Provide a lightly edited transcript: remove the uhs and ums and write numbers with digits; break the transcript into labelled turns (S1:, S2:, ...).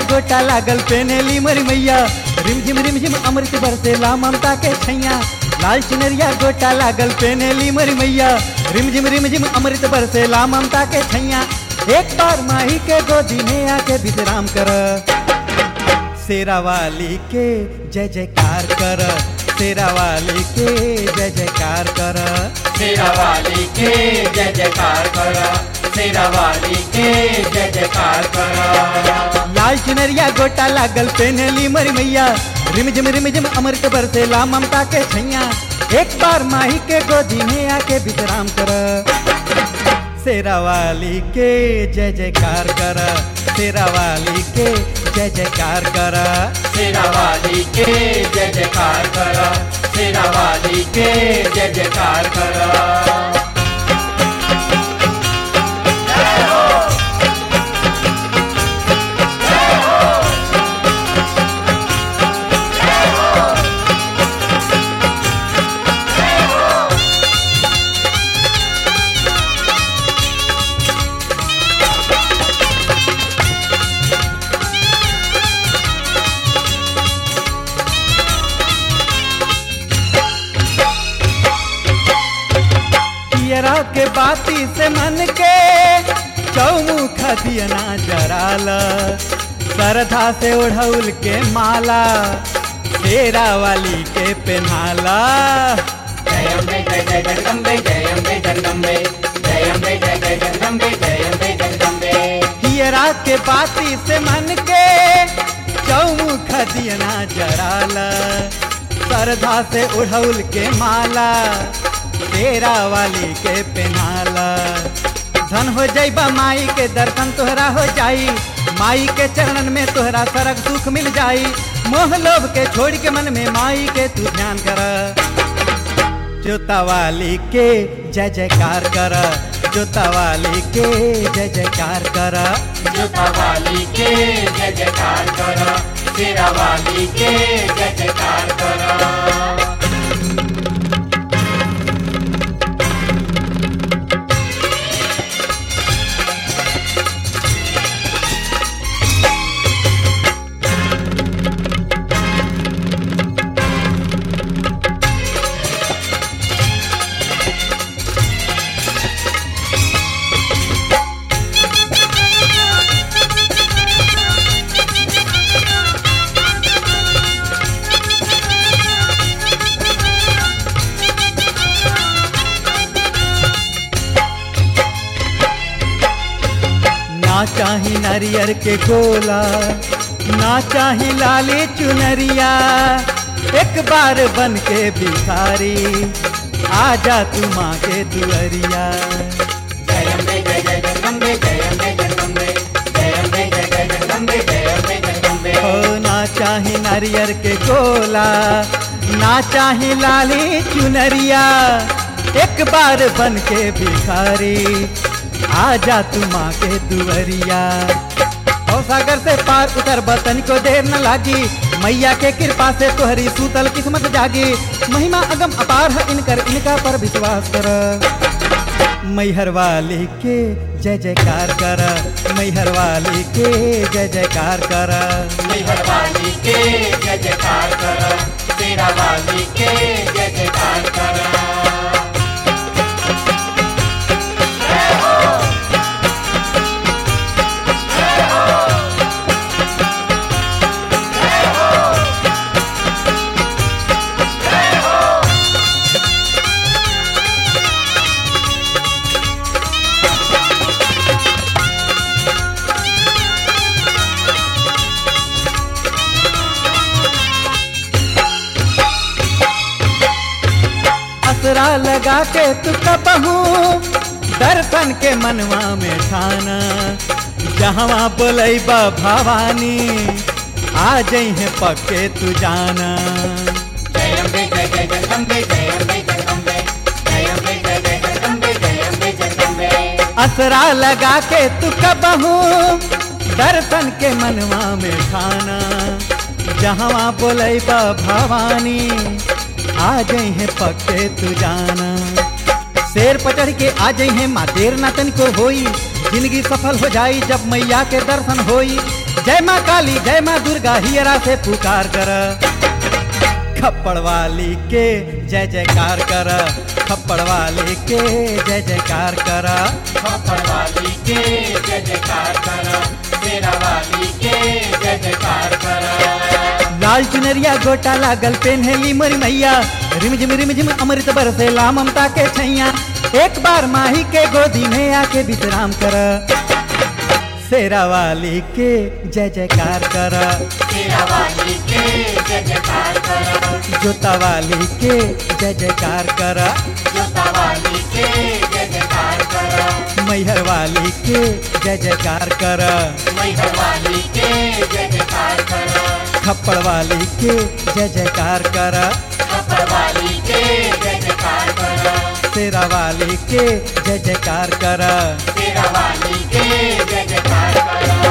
S1: गोटा लागल पेनेली मरी मैया, रिम झिम अमृत बरसेला ममता के छैया। लाल चुनरिया गोटा लागल पेनेली मरी मैया, रिम झिम अमृत बरसेला ममता के छैया। एक बार माही के गोदी में आके विश्राम कर, शेरा वाली के जय जयकार कर, शेरा वाली के जय जयकार कर,
S2: शेरा वाली के जय जयकार कर, शेरा वाली के जय जयकार कर।
S1: लाल चुनरिया गोटा लागल पेनेली मरी मैया, रिम झिम अमृत बरसेला ममता के छैया। एक बार माही के गोदी में आके विश्राम कर, शेरा वाली के जय जयकार कर, शेरा वाली के जय जयकार कर,
S2: शेरा वाली के जय जयकार कर, शेरा वाली के जय जयकार कर।
S1: पियरा के बाती से मन के चौमुख दियना जराल, श्रद्धा से ओढ़ौल के माला शेरा वाली के पहनाला।
S2: जय अम्बे जय जय जगदम्बे, जय अम्बे जगदम्बे, जय अम्बे जय जय जगदम्बे, जय अम्बे जगदम्बे।
S1: पियरा के बाती से मन के चौमुख दियना जराल, श्रद्धा से ओढ़ौल के माला शेरा वाली के पहनाला। धन हो जाइबा माई के दर्शन तोहरा हो जाई, माई के चरणन में तोहरा सरग सुख मिल जाई। मोह लोभ के छोड़ के मन में माई के तू ध्यान कर, जोता वाली के जय जयकार कर, जोता वाली के जय जयकार कर,
S2: जोता वाली के जय जयकार कर, शेरा वाली के जय जयकार कर।
S1: ना चाही नारियर के गोला, ना चाही लाली चुनरिया, एक बार बन के भिखारी आजा तू माँ के दुअरिया।
S2: जय अम्बे जय जय जगदम्बे, जय अम्बे जगदम्बे, जय अम्बे जय जय जगदम्बे, जय अम्बे जगदम्बे।
S1: ओ ना चाही नारियर के गोला, ना चाही लाली चुनरिया, एक बार बन के भिखारी आजा तू माँ के दुअरिया। और सागर से पार उतर बतन को देर न लागी, मैया के कृपा से तोहरी सूतल किस्मत जागी। महिमा अगम अपार है इनकर, इनका पर विश्वास कर, मैहर वाली के जय जयकार कर, मैहर वाली के जय जयकार कर,
S2: मैहर वाली के जय जयकार कर, शेरा वाली के जय जयकार कर।
S1: असरा लगा के तू कबहू दर्शन के मनवा में ठाना, जहाँ बोलैबा भवानी आ जइहे पक्के तू जाना।
S2: जय अम्बे जय जय जगदम्बे, जय अम्बे जगदम्बे, जय अम्बे जय जय जगदम्बे, जय अम्बे जगदम्बे।
S1: असरा लगा के तू कबहू दर्शन के मनवा में ठाना, जहाँ बोलैबा भवानी आ जइहे पक्के तू जाना। शेर पचड़ के आ जइहे माँ देर ना तनिको होई, जिंदगी सफल हो जाई जब मैया के दर्शन होई। जय माँ काली जय माँ दुर्गा हियरा से पुकार कर, खप्पड़ वाली के जय जयकार कर, खप्पड़ वाली के जय जयकार कर,
S2: खप्पड़ वाली के जय जयकार कर, शेरा वाली के जय जयकार कर।
S1: लाल चुनरिया गोटा लागल पेन्हेली मोरी मैया, रिम झिम अमृत बरसेला ममता के छैया, एक बार माही के गोदी में आके विश्राम कर, शेरा वाली के जय जयकार कर,
S2: शेरा वाली के जय जयकार कर,
S1: जोता वाली के जय जयकार कर,
S2: जोता वाली के जय जयकार कर,
S1: मैहर वाली के जय जयकार कर,
S2: मैहर वाली के जय जयकार कर,
S1: खप्पड़ वाली के जय जयकार कर,
S2: खप्पड़ वाली के जय जयकार कर,
S1: शेरा वाली के जय जयकार कर।
S2: शेरा वाली के जय जयकार कर।